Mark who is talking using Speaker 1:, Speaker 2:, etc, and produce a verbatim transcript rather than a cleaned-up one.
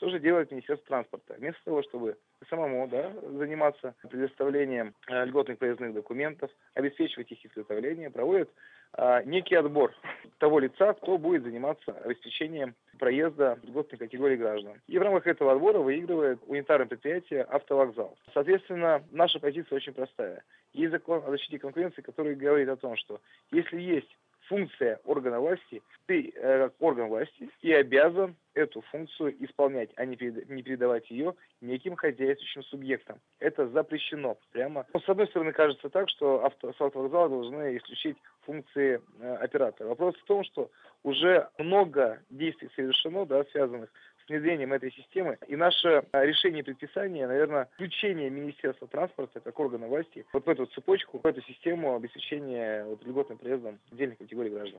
Speaker 1: Что же делает Министерство транспорта? Вместо того, чтобы самому да, заниматься предоставлением э, льготных проездных документов, обеспечивать их изготовление, проводит э, некий отбор того лица, кто будет заниматься обеспечением проезда льготной категории граждан. И в рамках этого отбора выигрывает унитарное предприятие «Автовокзал». Соответственно, наша позиция очень простая. Есть закон о защите конкуренции, который говорит о том, что если есть функция органа власти, ты, э, орган власти, и обязан эту функцию исполнять, а не, перед, не передавать ее неким хозяйствующим субъектам. Это запрещено прямо. Но, с одной стороны, кажется так, что авто, с автовокзала должны исключить функции э, оператора. Вопрос в том, что уже много действий совершено, да, связанных с внедрением этой системы. И наше решение и предписание, наверное, включение Министерства транспорта как органа власти вот в эту цепочку, в эту систему обеспечения вот, льготным проездом отдельных категорий граждан.